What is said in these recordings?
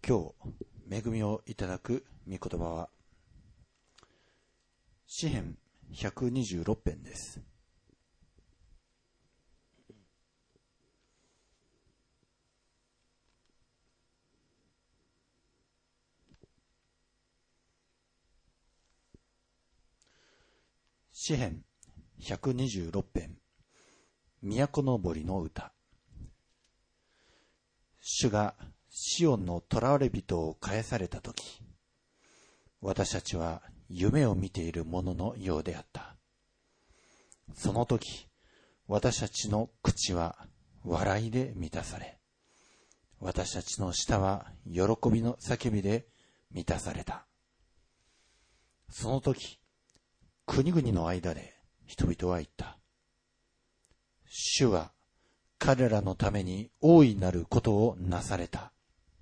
今日恵みをいただく御言葉は詩編126編です。詩編126編、都のぼりの歌。主がシオンの囚われ人を返されたとき、私たちは夢を見ているもののようであった。そのとき、私たちの口は笑いで満たされ、私たちの舌は喜びの叫びで満たされた。そのとき、国々の間で人々は言った。主は彼らのために大いなることをなされた。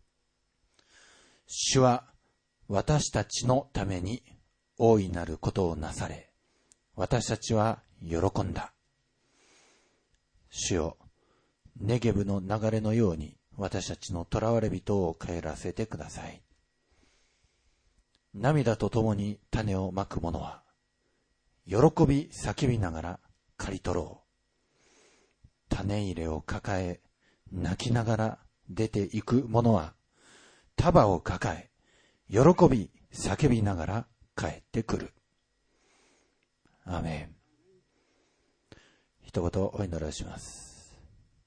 主は私たちのために大いなることをなされ、私たちは喜んだ。主よ、ネゲブの流れのように私たちの囚われ人を帰らせてください。涙とともに種をまく者は、喜び叫びながら刈り取ろう。種入れを抱え、泣きながら出ていく者は、束を抱え、喜び叫びながら帰ってくる。アーメン。一言お祈りをします。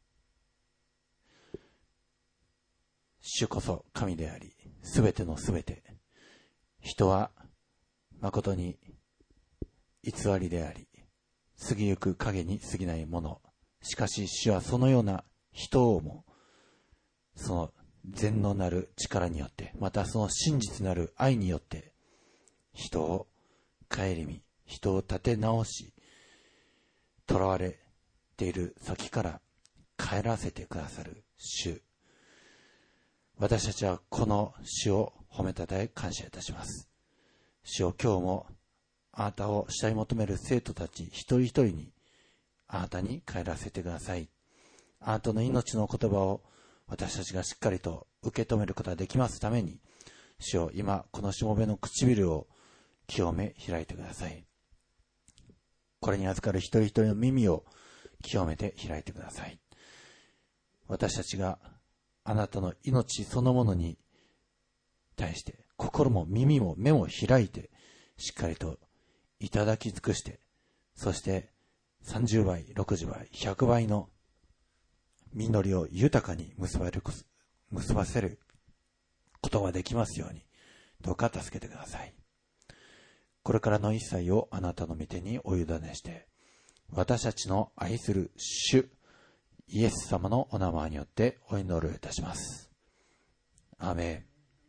主こそ神であり、すべてのすべて。人は誠に偽りであり、過ぎゆく影に過ぎないもの。しかし主はそのような人をも、その全能なる力によって、またその真実なる愛によって、人を顧み、人を立て直し、囚われている先から帰らせてくださる主。私たちはこの主を褒めたたえ感謝いたします。主を今日もあなたを慕い求める生徒たち一人一人に、あなたに帰らせてください。あなたの命の言葉を私たちがしっかりと受け止めることができますために、主よ、今このしもべの唇を清め開いてください。これに預かる一人一人の耳を清めて開いてください。私たちがあなたの命そのものに対して心も耳も目も開いて、しっかりといただき尽くして、そして30倍、60倍、100倍の実りを豊かに結ばせることができますように、どうか助けてください。これからの一切をあなたの御手にお委ねして、私たちの愛する主イエス様のお名前によってお祈りをいたします。アーメ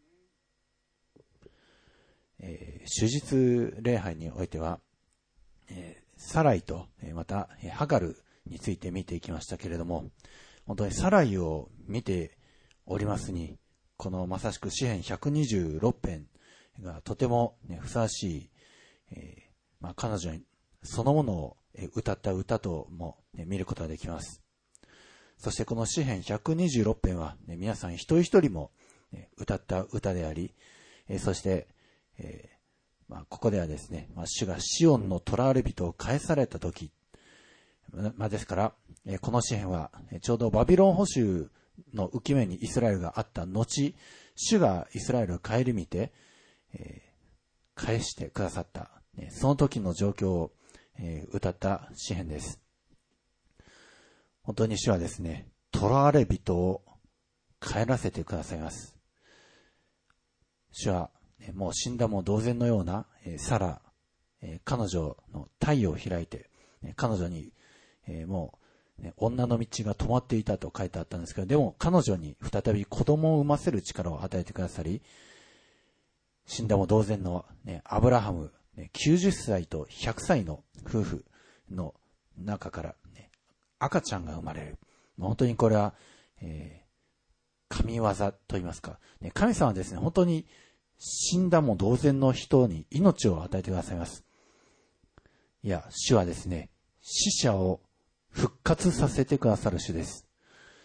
ン。主日礼拝においては、サライとまたハガルについて見ていきましたけれども、本当にサライを見ておりますに、このまさしく詩編126編がとても、ふさわしい、彼女そのものを歌った歌とも、見ることができます。そしてこの詩編126編は、皆さん一人一人も、歌った歌であり、そして、ここではですね、主がシオンの囚われ人を返されたとき、ですから、この詩編はちょうどバビロン捕囚の浮き目にイスラエルがあった後、主がイスラエルを顧みて、返してくださった、その時の状況を、歌った詩編です。本当に主はですね、囚われ人を帰らせてくださいます。主はもう死んだも同然のようなサラ、彼女の体を開いて、彼女にもう女の道が止まっていたと書いてあったんですけど、でも彼女に再び子供を産ませる力を与えてくださり、死んだも同然のアブラハム90歳と100歳の夫婦の中から赤ちゃんが生まれる。本当にこれは神業と言いますか、神様はですね、本当に死んだも同然の人に命を与えてくださいます。いや、主はですね、死者を復活させてくださる主です。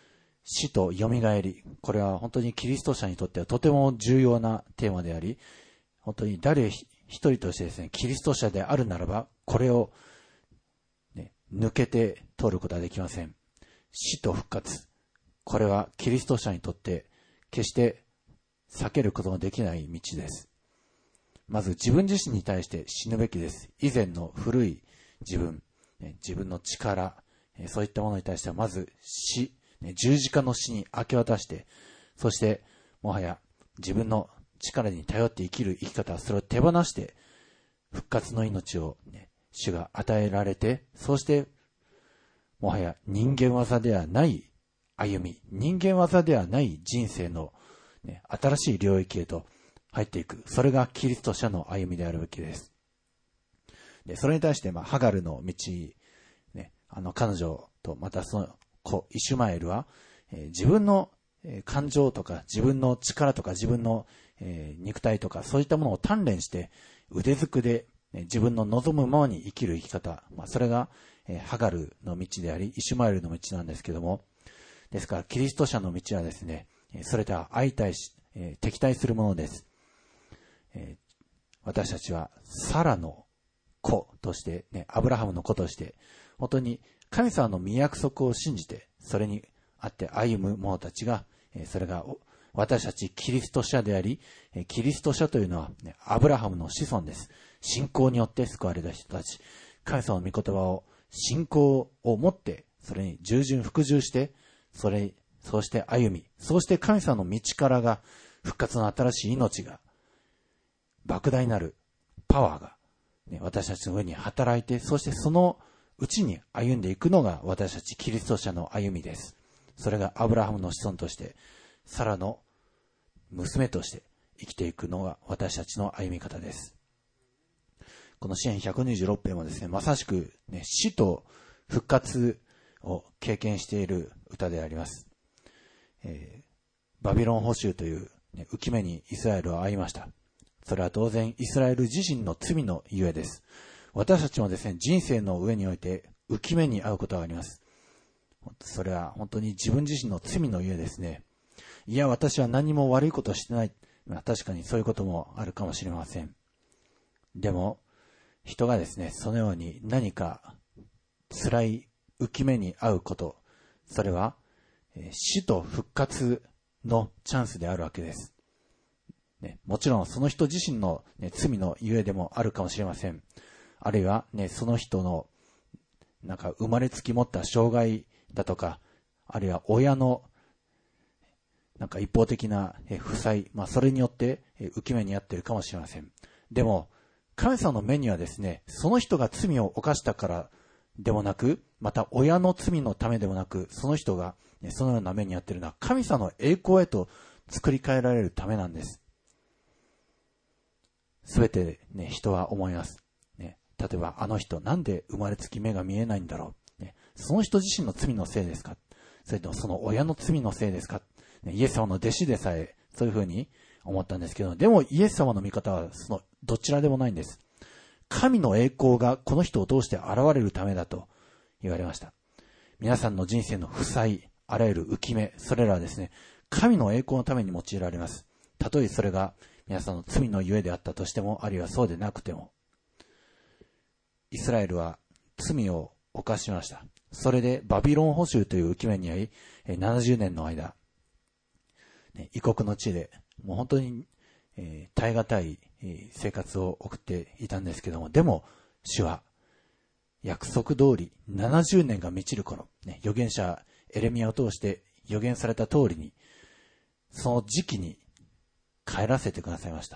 死と蘇り、これは本当にキリスト者にとってはとても重要なテーマであり、本当に誰一人としてですね、キリスト者であるならば、これを、ね、抜けて通ることはできません。死と復活。これはキリスト者にとって決して避けることのできない道です。まず自分自身に対して死ぬべきです。以前の古い自分、自分の力、そういったものに対してはまず死、十字架の死に明け渡して、そしてもはや自分の力に頼って生きる生き方、それを手放して復活の命を、主が与えられて、そしてもはや人間技ではない歩み、人間技ではない人生の、新しい領域へと入っていく。それがキリスト者の歩みであるべきです。で、それに対して、ハガルの道、彼女とまたその子、イシュマエルは、自分の感情とか、自分の力とか、自分の肉体とか、そういったものを鍛錬して、腕ずくで自分の望むままに生きる生き方、それがハガルの道であり、イシュマエルの道なんですけども、ですから、キリスト者の道はですね、それとは相対し、敵対するものです。私たちはサラの子として、アブラハムの子として、本当に神様の御約束を信じて、それにあって歩む者たちが、それが私たちキリスト者であり、キリスト者というのは、アブラハムの子孫です。信仰によって救われた人たち。神様の御言葉を信仰を持って、それに従順服従して、そうして歩み、そうして神様の道からが、復活の新しい命が、莫大なるパワーが、私たちの上に働いて、そしてそのうちに歩んでいくのが私たちキリスト者の歩みです。それがアブラハムの子孫として、サラの娘として生きていくのが私たちの歩み方です。この詩編126編はですね、まさしく、死と復活を経験している歌であります。バビロン捕囚という、浮き目にイスラエルは遭いました。それは当然イスラエル自身の罪のゆえです。私たちもですね、人生の上において浮き目に遭うことがあります。それは本当に自分自身の罪のゆえですね。いや、私は何も悪いことをしてない。確かにそういうこともあるかもしれません。でも、人がですね、そのように何か辛い浮き目に遭うこと、それは死と復活のチャンスであるわけです。もちろんその人自身の、罪のゆえでもあるかもしれません。あるいは、その人の生まれつき持った障害だとか、あるいは親の一方的な負債、それによって浮き目に遭っているかもしれません。でも神様の目にはですね、その人が罪を犯したからでもなく、また親の罪のためでもなく、その人がそのような目に遭っているのは神様の栄光へと作り変えられるためなんです。すべて人は思います。例えばあの人なんで生まれつき目が見えないんだろう。その人自身の罪のせいですか、それともその親の罪のせいですか。イエス様の弟子でさえそういうふうに思ったんですけど、でもイエス様の見方はそのどちらでもないんです。神の栄光がこの人を通して現れるためだと言われました。皆さんの人生の負債、あらゆる浮き目、それらはですね、神の栄光のために用いられます。たとえそれが皆さんの罪のゆえであったとしても、あるいはそうでなくても、イスラエルは罪を犯しました。それでバビロン捕囚という浮き目に遭い、70年の間、異国の地でもう本当に耐え難い生活を送っていたんですけども、でも主は約束通り70年が満ちる頃、預言者エレミヤを通して預言された通りに、その時期に帰らせてくださいました。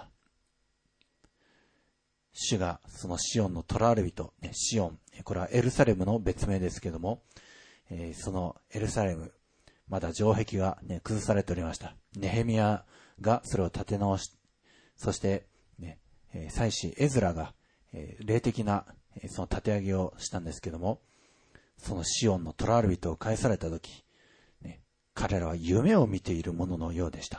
主がそのシオンの囚われ人、シオン、これはエルサレムの別名ですけども、そのエルサレム、まだ城壁が、崩されておりました。ネヘミヤがそれを立て直し、そして、祭司エズラが、霊的なその立て上げをしたんですけども、そのシオンの囚われ人を返されたとき、彼らは夢を見ているもののようでした。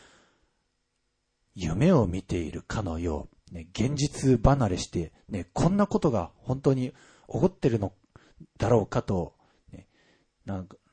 夢を見ているかのよう、現実離れして、こんなことが本当に起こっているのだろうかと、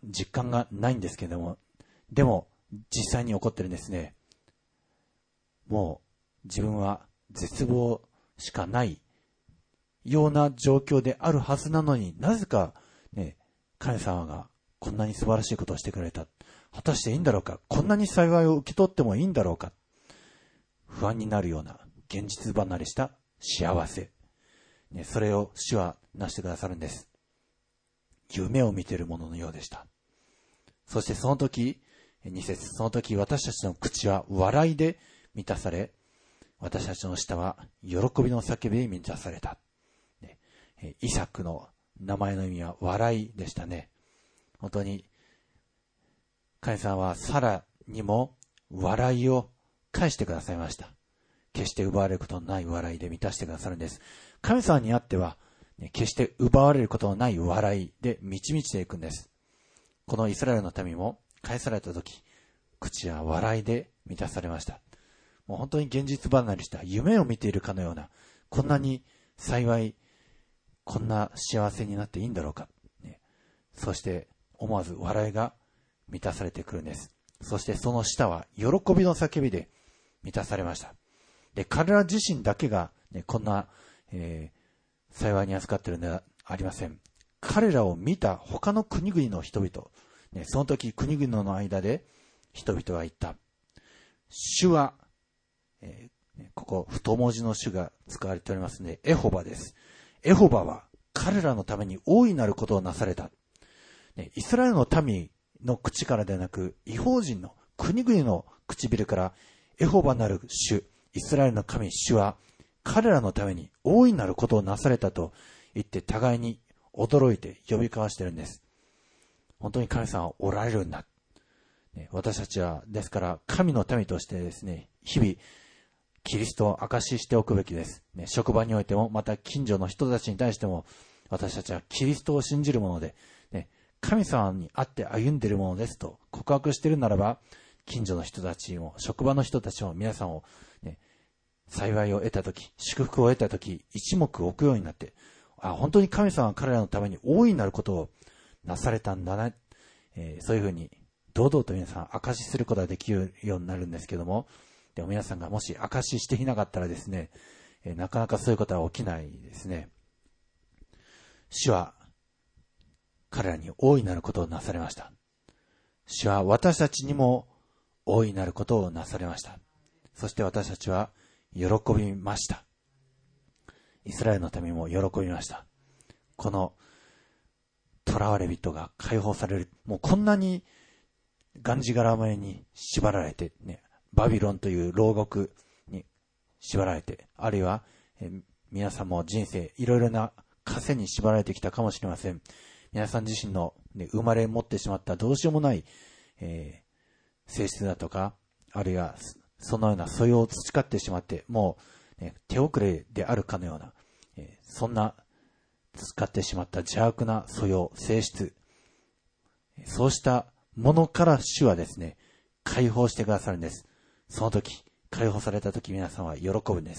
実感がないんですけれども、でも実際に起こってるんですね。もう自分は絶望しかないような状況であるはずなのに、なぜかね、神様がこんなに素晴らしいことをしてくれた。果たしていいんだろうか。こんなに幸いを受け取ってもいいんだろうか。不安になるような現実離れした幸せ。ね、それを主はなしてくださるんです。夢を見ているもののようでした。そしてその時、2節、その時私たちの口は笑いで満たされ、私たちの舌は喜びの叫びで満たされた。ね、イサクの名前の意味は笑いでしたね。本当に神様はサラにも笑いを返してくださいました。決して奪われることのない笑いで満たしてくださるんです。神様にあっては、決して奪われることのない笑いで満ち満ちていくんです。このイスラエルの民も返されたとき、口は笑いで満たされました。もう本当に現実離れした夢を見ているかのような、こんなに幸い、こんな幸せになっていいんだろうか。そして思わず笑いが満たされてくるんです。そしてその舌は喜びの叫びで満たされました。で、彼ら自身だけが、こんな、幸いに預かっているのではありません。彼らを見た他の国々の人々、その時国々の間で人々は言った。主は、ここ太文字の主が使われておりますので、エホバです。エホバは彼らのために大いなることをなされた。イスラエルの民の口からではなく、異邦人の国々の唇から、エホバなる主、イスラエルの神主は、彼らのために大いなることをなされたと言って互いに驚いて呼び交わしているんです。本当に神様はおられるんだ。私たちは、ですから神の民としてですね、日々、キリストを証ししておくべきです。職場においても、また近所の人たちに対しても、私たちはキリストを信じるもので、神様にあって歩んでいるものですと告白しているならば、近所の人たちも、職場の人たちも皆さんを、幸いを得たとき、祝福を得たとき、一目置くようになって、本当に神様は彼らのために大いなることをなされたんだな、そういうふうに堂々と皆さん証しすることができるようになるんですけども、でも皆さんがもし証ししていなかったらですね、なかなかそういうことは起きないですね。主は彼らに大いなることをなされました。主は私たちにも大いなることをなされました。そして私たちは喜びました。イスラエルの民も喜びました。この囚われ人が解放される。もうこんなにがんじがらめに縛られて、バビロンという牢獄に縛られて、あるいは、皆さんも人生いろいろな枷に縛られてきたかもしれません。皆さん自身の、生まれ持ってしまったどうしようもない、性質だとか、あるいはそのような素養を培ってしまって、もう、手遅れであるかのような、そんな使ってしまった邪悪な素養、性質、そうしたものから主はですね、解放してくださるんです。その時、解放された時皆さんは喜ぶんです。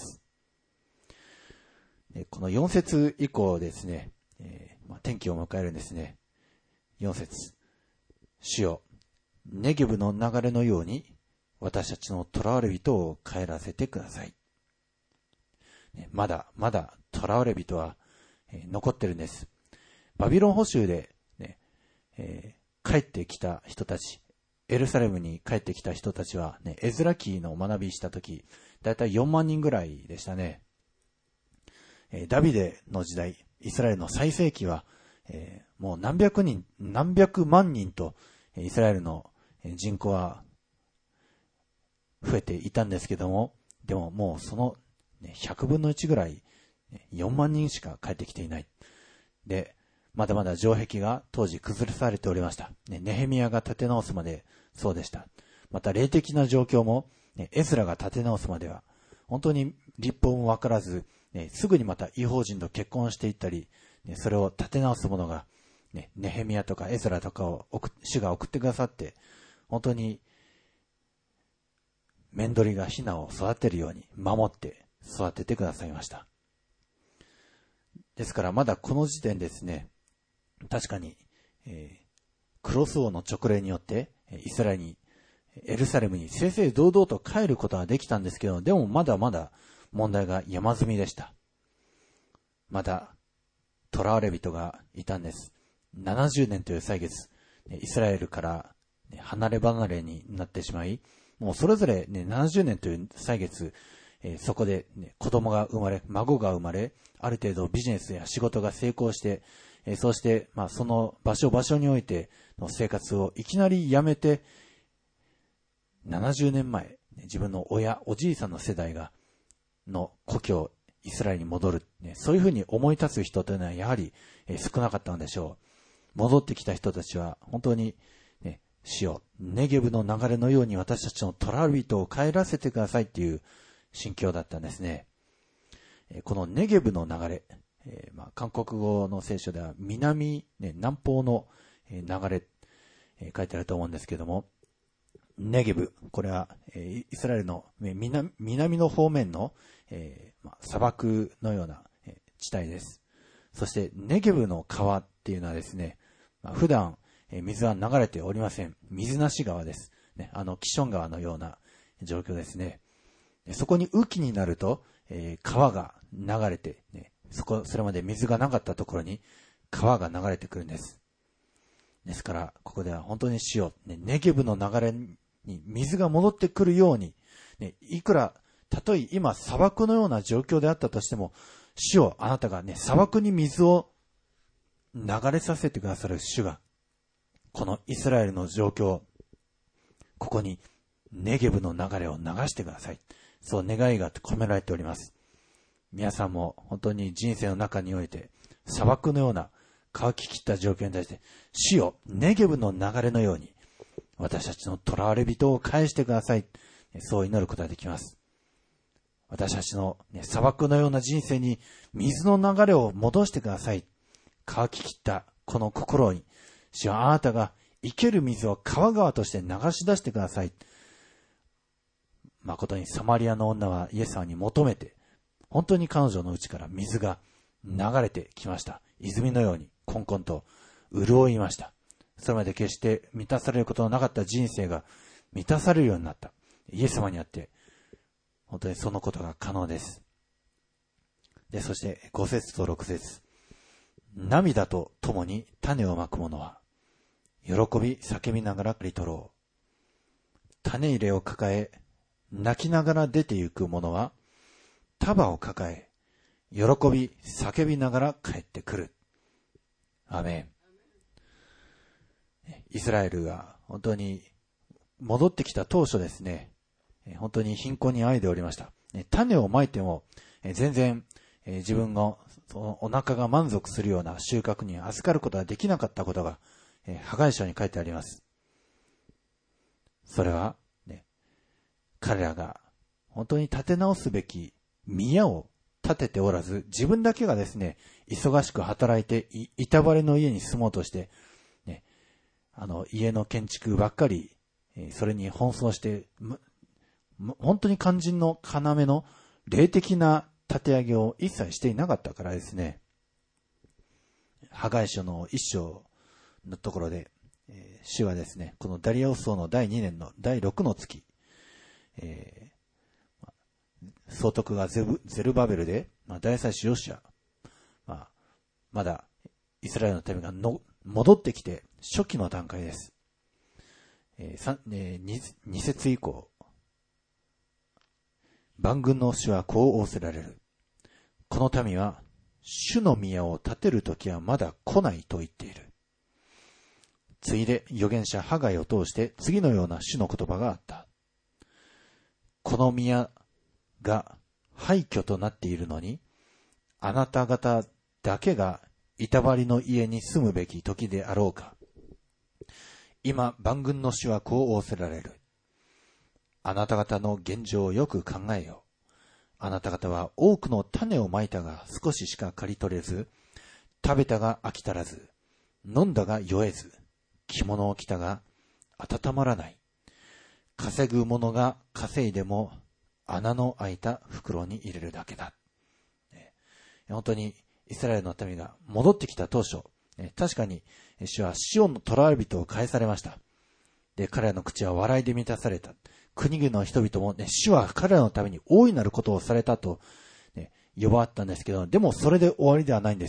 この4節以降ですね、天気を迎えるんですね。4節、主よ、ネゲブの流れのように私たちの囚われ人を帰らせてください。まだまだ囚われ人は残ってるんです。バビロン捕囚で、帰ってきた人たち、エルサレムに帰ってきた人たちは、エズラ記の学びしたとき、だいたい4万人ぐらいでしたね。ダビデの時代、イスラエルの最盛期は、もう何百万人とイスラエルの人口は増えていたんですけども、でももうその100分の1ぐらい4万人しか帰ってきていない。で、まだまだ城壁が当時崩されておりました。ネヘミヤが建て直すまでそうでした。また霊的な状況もエズラが建て直すまでは本当に立法もわからず、すぐにまた異邦人と結婚していったり、それを建て直す者がネヘミヤとかエズラとかを主が送ってくださって、本当に面取りがヒナを育てるように守って育ててくださいました。ですからまだこの時点ですね、確かに、 クロス王の勅令によって、エルサレムに正々堂々と帰ることはできたんですけど、でもまだまだ問題が山積みでした。まだ、囚われ人がいたんです。70年という歳月、イスラエルから離れ離れになってしまい、もうそれぞれ、70年という歳月、そこで、子供が生まれ、孫が生まれ、ある程度ビジネスや仕事が成功して、そして、その場所においての生活をいきなりやめて、70年前、自分のおじいさんの世代の故郷、イスラエルに戻る、そういうふうに思い立つ人というのはやはり少なかったのでしょう。戻ってきた人たちは本当に、主よ、ネゲブの流れのように私たちの囚われ人を帰らせてくださいっていう心境だったんですね。このネゲブの流れ、韓国語の聖書では南方の流れ、書いてあると思うんですけども、ネゲブ、これはイスラエルの南の方面の砂漠のような地帯です。そしてネゲブの川っていうのはですね、普段水は流れておりません。水なし川です。キション川のような状況ですね。そこに雨季になると、川が流れて、それまで水がなかったところに川が流れてくるんです。ですから、ここでは本当に主よ、ネゲブの流れに水が戻ってくるように、いくら、たとえ今砂漠のような状況であったとしても、主よ、あなたが砂漠に水を流れさせてくださる主が、このイスラエルの状況、ここにネゲブの流れを流してください。そう願いが込められております。皆さんも本当に人生の中において砂漠のような乾ききった状況に対して、主よ、ネゲブの流れのように私たちの囚われ人を返してください。そう祈ることができます。私たちの、砂漠のような人生に水の流れを戻してください。乾ききったこの心に、主よ、あなたが生ける水を川々として流し出してください。誠にサマリアの女はイエス様に求めて、本当に彼女の内から水が流れてきました。泉のようにコンコンと潤いました。それまで決して満たされることのなかった人生が満たされるようになった。イエス様にあって、本当にそのことが可能です。で、そして5節と6節。涙と共に種をまく者は、喜び叫びながら刈り取ろう。種入れを抱え、泣きながら出て行く者は、束を抱え、喜び叫びながら帰ってくる。アメン。イスラエルが本当に戻ってきた当初ですね、本当に貧困にあえいでおりました。種をまいても全然自分のお腹が満足するような収穫に預かることができなかったことがハガイ書に書いてあります。それは、彼らが本当に立て直すべき宮を建てておらず、自分だけがですね、忙しく働いて板張りの家に住もうとして、家の建築ばっかり、それに奔走して、本当に肝心の要の霊的な立て上げを一切していなかったからですね、ハガイ書の一章のところで、主はですね、このダリアオス王の第2年の第6の月、総督がゼルバベルで、大祭司ヨシア、まだイスラエルの民が戻ってきて初期の段階です。2節以降、万軍の主はこう仰せられる。この民は主の宮を建てる時はまだ来ないと言っている。次いで預言者ハガイを通して次のような主の言葉があった。この宮が廃墟となっているのに、あなた方だけが板張りの家に住むべき時であろうか。今、万軍の主はこう仰せられる。あなた方の現状をよく考えよう。あなた方は多くの種をまいたが少ししか刈り取れず、食べたが飽き足らず、飲んだが酔えず、着物を着たが温まらない。稼ぐ者が稼いでも穴の開いた袋に入れるだけだ。本当にイスラエルの民が戻ってきた当初、確かに主はシオンの囚われ人を返されました。で、彼らの口は笑いで満たされた。国々の人々も、主は彼らのために大いなることをされたと、呼ばわったんですけど、でもそれで終わりではないんです。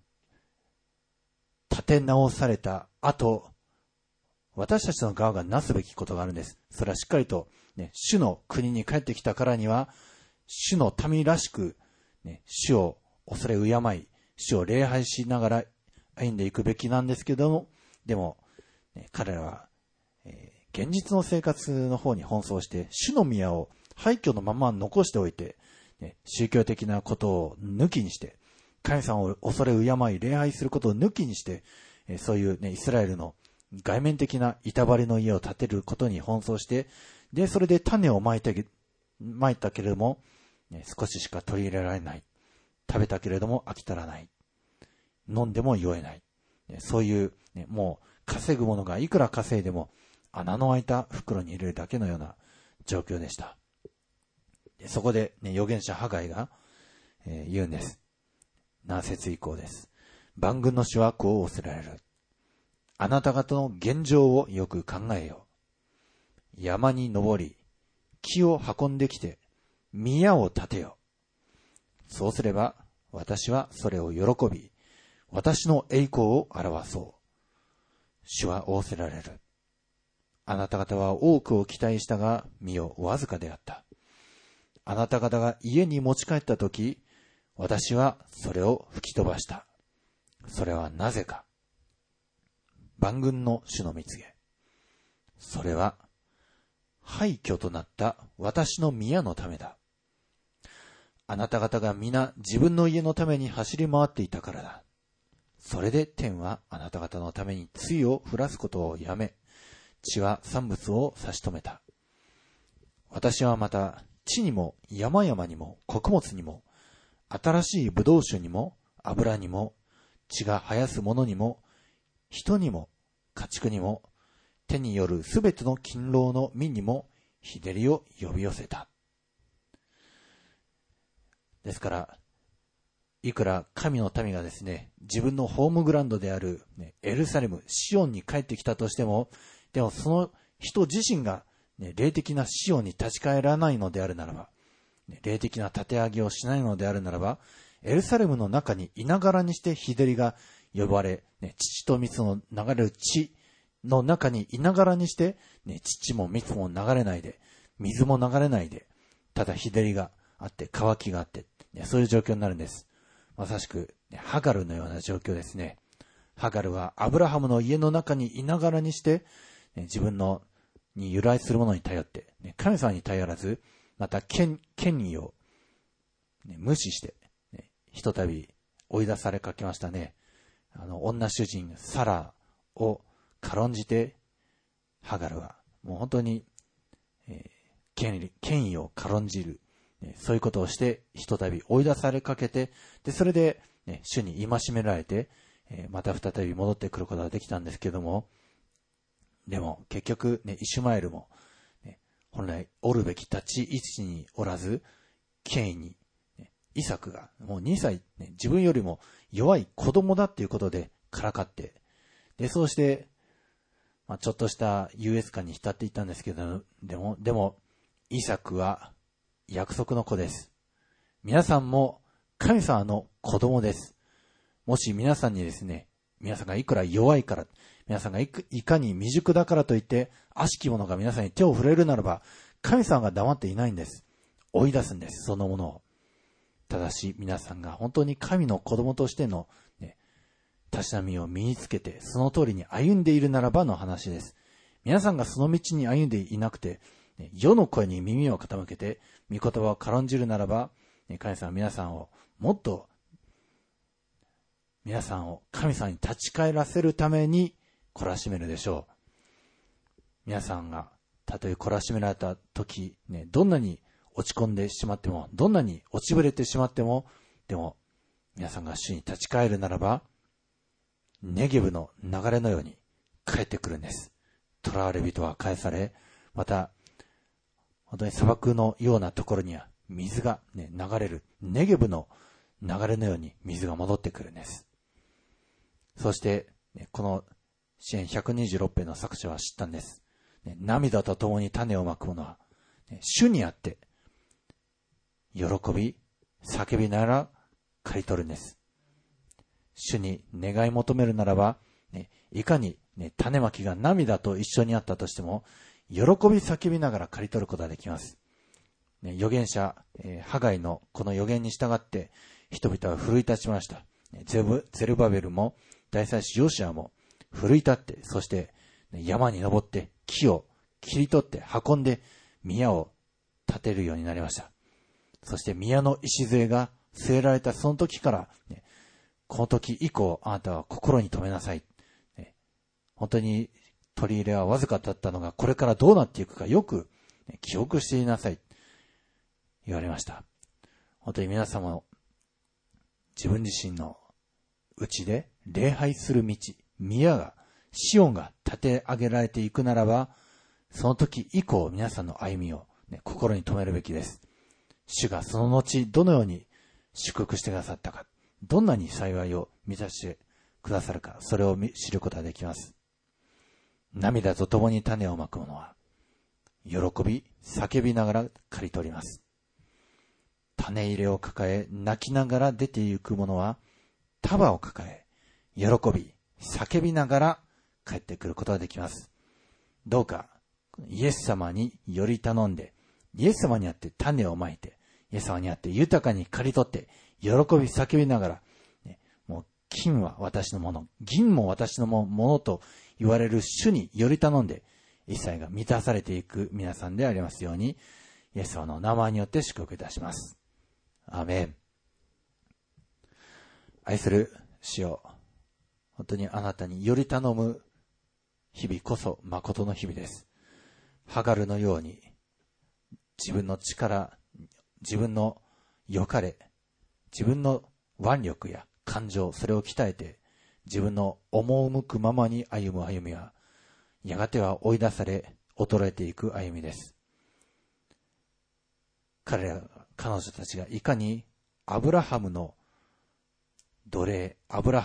立て直された後、私たちの側がなすべきことがあるんです。それはしっかりと、主の国に帰ってきたからには、主の民らしく、主を恐れ敬い、主を礼拝しながら歩んでいくべきなんですけども、でも、彼らは、現実の生活の方に奔走して、主の宮を廃墟のまま残しておいて、宗教的なことを抜きにして、神様を恐れ敬い、礼拝することを抜きにして、そういうイスラエルの外面的な板張りの家を建てることに奔走して、で、それで種をまいたけれども、少ししか取り入れられない。食べたけれども飽き足らない。飲んでも酔えない。そういう、もう稼ぐものがいくら稼いでも穴の開いた袋に入れるだけのような状況でした。でそこで、預言者ハガイが、言うんです。7節以降です。万軍の主はこう仰せられる。あなた方の現状をよく考えよう。山に登り、木を運んできて、宮を建てよ。そうすれば、私はそれを喜び、私の栄光を表そう。主は仰せられる。あなた方は多くを期待したが、身をわずかであった。あなた方が家に持ち帰ったとき、私はそれを吹き飛ばした。それはなぜか。万軍の主の蜜げ。それは、廃墟となった私の宮のためだ。あなた方が皆自分の家のために走り回っていたからだ。それで天はあなた方のために露を降らすことをやめ、地は産物を差し止めた。私はまた地にも山々にも穀物にも、新しいブドウ酒にも油にも、地が生やすものにも、人にも家畜にも、手によるすべての勤労の民にも日照りを呼び寄せた。ですから、いくら神の民がですね、自分のホームグラウンドである、エルサレム、シオンに帰ってきたとしても、でもその人自身が、霊的なシオンに立ち返らないのであるならば、霊的な立て上げをしないのであるならば、エルサレムの中にいながらにして日照りが呼ばれ、乳と蜜の流れる地の中にいながらにして、乳も蜜も流れないで、水も流れないで、ただ日照りがあって、乾きがあって、そういう状況になるんです。まさしく、ハガルのような状況ですね。ハガルはアブラハムの家の中にいながらにして、自分のに由来するものに頼って、神様に頼らず、また権威を、無視して、ひとたび追い出されかけましたね。女主人サラを軽んじて、ハガルはもう本当に、権威を軽んじる、そういうことをしてひとたび追い出されかけて、でそれで、主に戒められて、また再び戻ってくることができたんですけども、でも結局、イシュマエルも、本来おるべき立ち位置におらず、権威に、イサクがもう2歳、自分よりも弱い子供だっていうことでからかって、でそうして、ちょっとした優越感に浸っていたんですけど、でもイサクは約束の子です。皆さんも神様の子供です。もし皆さんにですね、皆さんがいくら弱いから、皆さんがいかに未熟だからといって悪しき者が皆さんに手を触れるならば、神様が黙っていないんです。追い出すんです、そのものを。ただし皆さんが本当に神の子供としての、たしなみを身につけてその通りに歩んでいるならばの話です。皆さんがその道に歩んでいなくて、世の声に耳を傾けて御言葉を軽んじるならば、神様は皆さんをもっと皆さんを神様に立ち返らせるために懲らしめるでしょう。皆さんがたとえ懲らしめられた時、どんなに落ち込んでしまっても、どんなに落ちぶれてしまっても、でも皆さんが主に立ち返るならば、ネゲブの流れのように帰ってくるんです。囚われ人は返され、また本当に砂漠のようなところには水が、流れる、ネゲブの流れのように水が戻ってくるんです。そしてこの詩編126編の作者は知ったんです。涙とともに種をまくものは、主にあって、喜び、叫びながら刈り取るんです。主に願い求めるならば、いかに、種まきが涙と一緒にあったとしても、喜び叫びながら刈り取ることができます。預言者、ハガイのこの預言に従って、人々は奮い立ちました。ゼルバベルも、大祭司ヨシアも、奮い立って、そして山に登って木を切り取って運んで宮を建てるようになりました。そして宮の礎が据えられたその時から、この時以降あなたは心に留めなさい。本当に取り入れはわずかだったのがこれからどうなっていくかよく記憶していなさい。言われました。本当に皆様も自分自身のうちで礼拝する道、宮が、シオンが立て上げられていくならば、その時以降皆さんの歩みを、心に留めるべきです。主がその後どのように祝福してくださったか、どんなに幸いを満たしてくださるか、それを知ることができます。涙とともに種をまく者は、喜び、叫びながら刈り取ります。種入れを抱え、泣きながら出て行く者は、束を抱え、喜び、叫びながら帰ってくることができます。どうか、イエス様により頼んで、イエス様にあって種をまいて、イエス様にあって豊かに刈り取って、喜び叫びながら、もう金は私のもの、銀も私のものと言われる主により頼んで、一切が満たされていく皆さんでありますように、イエス様の名前によって祝福いたします。アーメン。愛する主よ、本当にあなたにより頼む日々こそ誠の日々です。ハガルのように自分の力、自分の良かれ、自分の腕力や感情、それを鍛えて自分の赴くままに歩む歩みはやがては追い出され衰えていく歩みです。彼女たちがいかにアブラハムの奴隷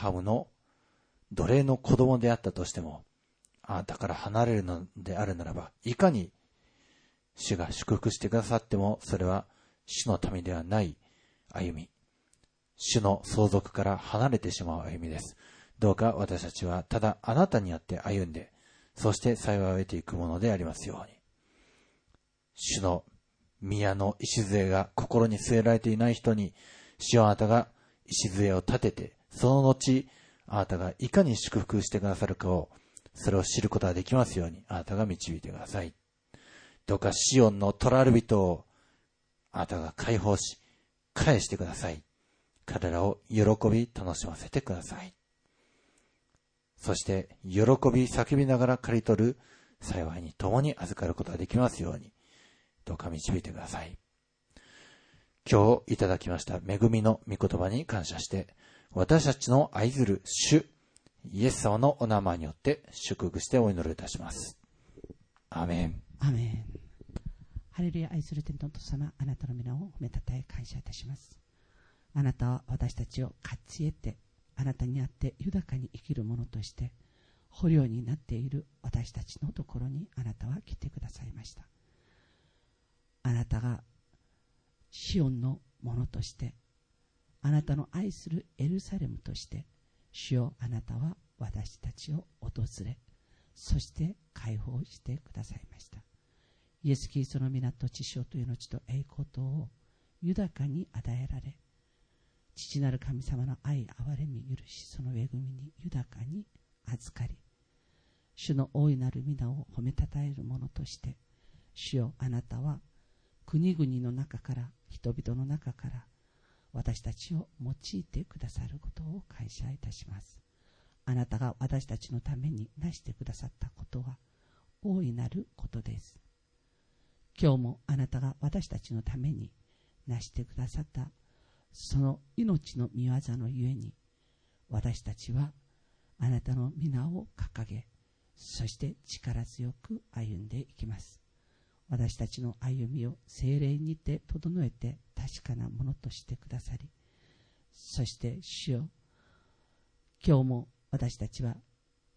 の子供であったとしても、あなたから離れるのであるならば、いかに主が祝福してくださっても、それは主の民ではない歩み、主の相続から離れてしまう歩みです。どうか私たちはただあなたにあって歩んで、そして幸いを得ていくものでありますように。主の宮の礎が心に据えられていない人に、主よあなたが礎を立てて、その後あなたがいかに祝福してくださるかを、それを知ることができますように、あなたが導いてください。どうかシオンの捕らえる人をあなたが解放し返してください。彼らを喜び楽しませてください。そして喜び叫びながら刈り取る幸いに共に預かることができますように、どうか導いてください。今日いただきました恵みの御言葉に感謝して、私たちの愛する主イエス様のお名前によって祝福してお祈りいたします。アーメン。 アーメン。ハレルヤ。愛する天のお父様、あなたの皆を褒めたたえ感謝いたします。あなたは私たちを勝ち得て、あなたにあって豊かに生きる者として捕虜になっている私たちのところにあなたは来てくださいました。あなたがシオンのものとして、あなたの愛するエルサレムとして、主よあなたは私たちを訪れ、そして解放してくださいました。イエス・キリストの皆と血潮と命と栄光とを豊かに与えられ、父なる神様の愛、憐れみ、許し、その恵みに豊かに預かり、主の大いなる皆を褒めたたえる者として、主よあなたは国々の中から、人々の中から私たちを用いてくださることを感謝いたします。あなたが私たちのためになしてくださったことは大いなることです。今日もあなたが私たちのためになしてくださったその命の御業のゆえに、私たちはあなたの皆を掲げ、そして力強く歩んでいきます。私たちの歩みを聖霊にて整えて確かなものとしてくださり、そして主よ、今日も私たちは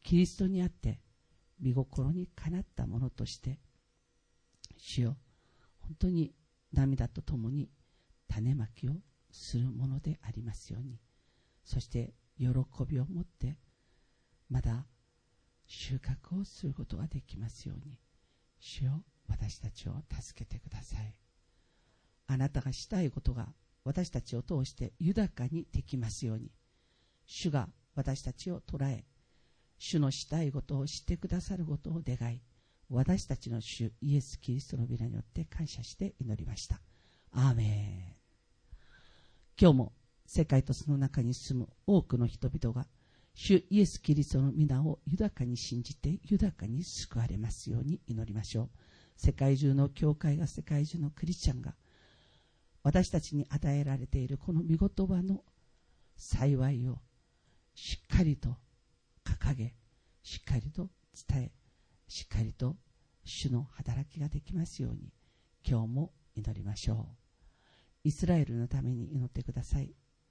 キリストにあって御心にかなったものとして、主よ、本当に涙とともに種まきをするものでありますように、そして喜びを持ってまだ収穫をすることができますように、主よ、私たちを助けてください。あなたがしたいことが私たちを通して豊かにできますように、主が私たちを捉え、主のしたいことを知ってくださることを願い、私たちの主イエス・キリストの皆によって感謝して祈りました。アーメン。今日も世界とその中に住む多くの人々が主イエス・キリストの皆を豊かに信じて豊かに救われますように祈りましょう。世界中の教会が、世界中のクリスチャンが私たちに与えられているこの御言葉の幸いをしっかりと掲げ、しっかりと伝え、しっかりと主の働きができますように今日も祈りましょう。イスラエルのために祈ってください。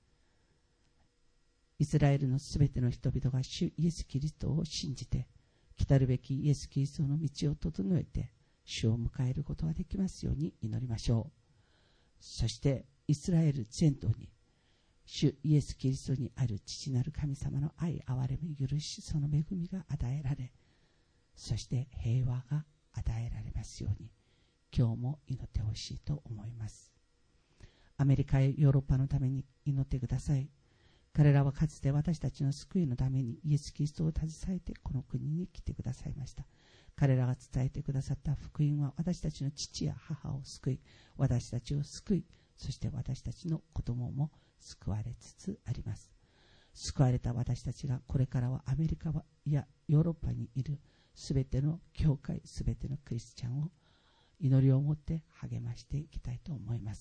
イスラエルのすべての人々が主イエス・キリストを信じて、来たるべきイエス・キリストの道を整えて主を迎えることができますように祈りましょう。そしてイスラエル全土に主イエス・キリストにある父なる神様の愛、憐れみ、許し、その恵みが与えられ、そして平和が与えられますように今日も祈ってほしいと思います。アメリカやヨーロッパのために祈ってください。彼らはかつて私たちの救いのためにイエス・キリストを携えてこの国に来てくださいました。彼らが伝えてくださった福音は私たちの父や母を救い、私たちを救い、そして私たちの子供も救われつつあります。救われた私たちがこれからはアメリカやヨーロッパにいるすべての教会、すべてのクリスチャンを祈りを持って励ましていきたいと思います。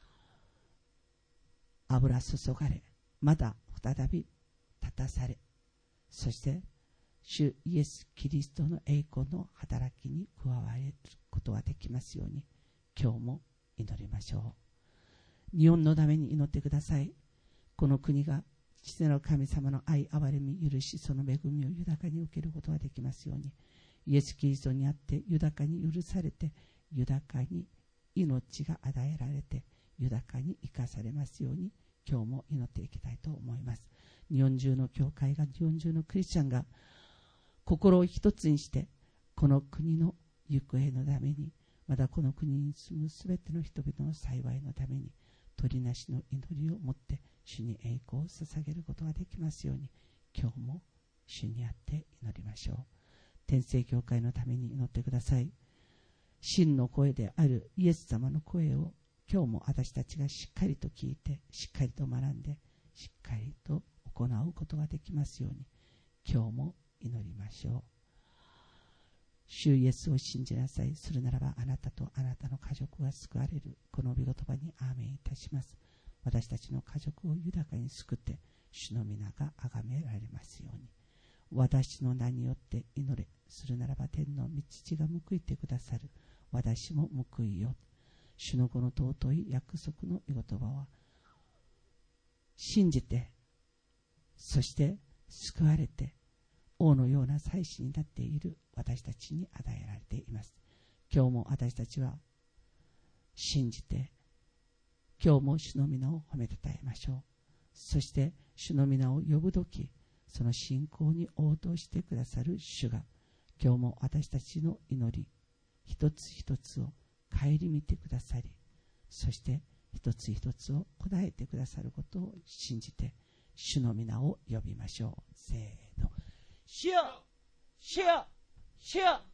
油注がれ、また再び立たされ、そして主イエス・キリストの栄光の働きに加われることができますように今日も祈りましょう。日本のために祈ってください。この国が父なる神様の愛、憐れみ、許し、その恵みを豊かに受けることができますように、イエス・キリストにあって豊かに許されて、豊かに命が与えられて、豊かに生かされますように今日も祈っていきたいと思います。日本中の教会が、日本中のクリスチャンが心を一つにしてこの国の行方のために、またこの国に住むすべての人々の幸いのために取りなしの祈りを持って主に栄光を捧げることができますように今日も主にあって祈りましょう。天聖教会のために祈ってください。真の声であるイエス様の声を今日も私たちがしっかりと聞いて、しっかりと学んで、しっかりと行うことができますように今日も祈りましょう。主イエスを信じなさい。するならばあなたとあなたの家族が救われる。この御言葉にアーメンいたします。私たちの家族を豊かに救って主の皆が崇められますように。私の名によって祈れ。するならば天の御父が報いてくださる。私も報いよ。主のこの尊い約束の御言葉は信じて、そして救われて王のような祭司になっている私たちに与えられています。今日も私たちは信じて、今日も主の皆を褒めたたえましょう。そして主の皆を呼ぶとき、その信仰に応答してくださる主が今日も私たちの祈り一つ一つを顧みてくださり、そして一つ一つを答えてくださることを信じて主の皆を呼びましょう。せーの。主よ、主よ、主よ。